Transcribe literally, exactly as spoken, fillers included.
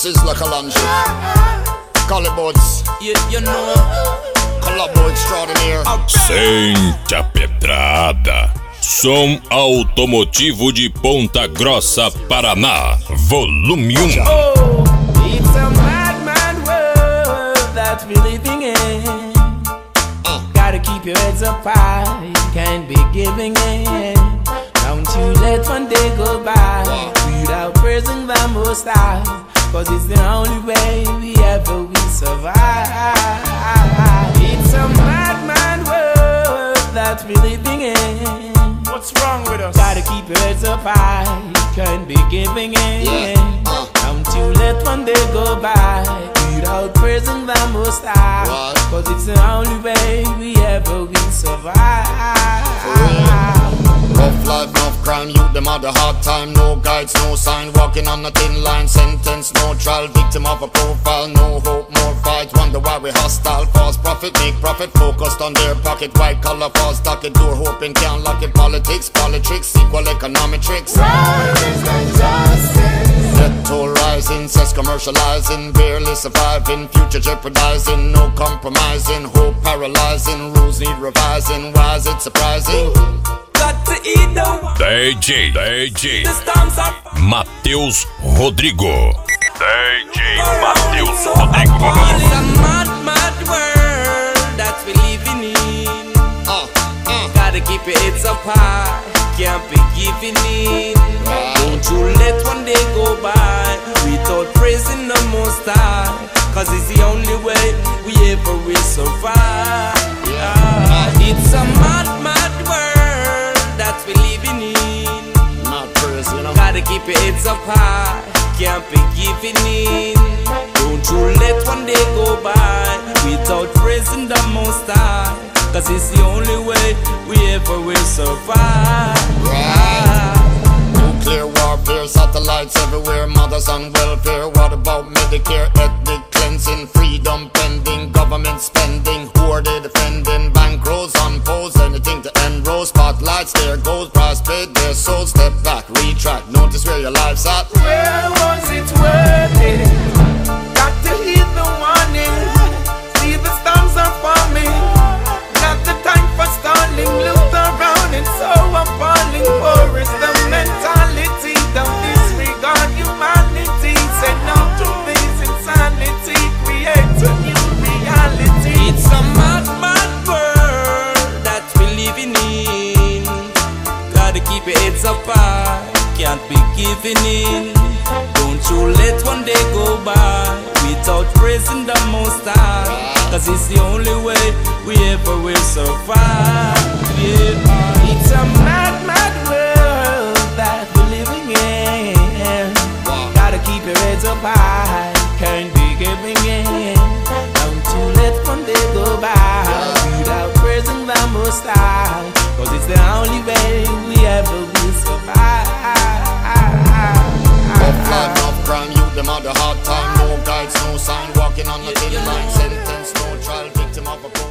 Is like a lunch. Calibots, You, you know. Colabo extraordinaire. Sente a pedrada. Som automotivo de Ponta Grossa, Paraná. Volume um. Oh, it's a mad, mad world that we're living in. Uh. Gotta keep your heads up high, you can't be giving in. Don't you let one day go by without praising the Most High, cause it's the only way we ever will survive. It's a mad, mad world that we're living in. What's wrong with us? Gotta keep your heads up high, you can't be giving in. Yeah, uh. Don't you let one day go by without praising the Most High, Right. cause it's the only way we ever will survive. Rough life, enough crime, youth them had a hard time. No guides, no sign, walking on a thin line. Sentence, no trial, victim of a profile. No hope, more fight, wonder why we hostile. False profit, make profit, focused on their pocket. White collar, false docket, door hoping can't lock it. Politics, politics, equal economic tricks. Death toll rising, sex commercializing, barely surviving, future jeopardizing, no compromising, hope paralyzing, rules need revising. Why is it surprising? Got to eat the D J, D J the storms of Matheus Rodrigo. D J Matheus Rodrigo. It's a mad, mad world that we living in. Uh, uh. Gotta keep your heads up high, can't be giving in. Don't you let one day go by without praising the Most High, cause it's the only way we ever will survive. Ah, it's a mad, mad world that we living in. Not praise, you know. Gotta keep your heads up high, can't be giving in. Don't you let one day go by without praising the Most High, cause it's the only way we ever will survive. Right. Nuclear warfare, satellites everywhere, mothers on welfare. What about Medicare, ethnic cleansing, freedom pending, government spending, who are they defending? Bankrolls on poles, anything to enroll. Spotlights, there goes, price paid, their soul. Step back, retract, notice where your life's at. Where was it worth it? Got to heed the warning. See the storms are forming. Not the time for stalling. Look around, it's so appalling. War is the mentality. Don't disregard humanity. Say no to this insanity. Create a new reality. It's a mad, mad world that we're living in. Gotta keep your heads up high, can't be giving in. Don't you let one day go by without praising the Most High, cause it's the only way we ever will survive. Yeah. It's a mad, mad world that we're living in. Gotta keep your heads up high, can't be giving in. Don't you let one day go by without praising the Most High, cause it's the only way we ever will survive. Rough life, enough crime, youth them had a hard time. No guides, no sign, walking on a thin line. Sentence, no trial, victim of a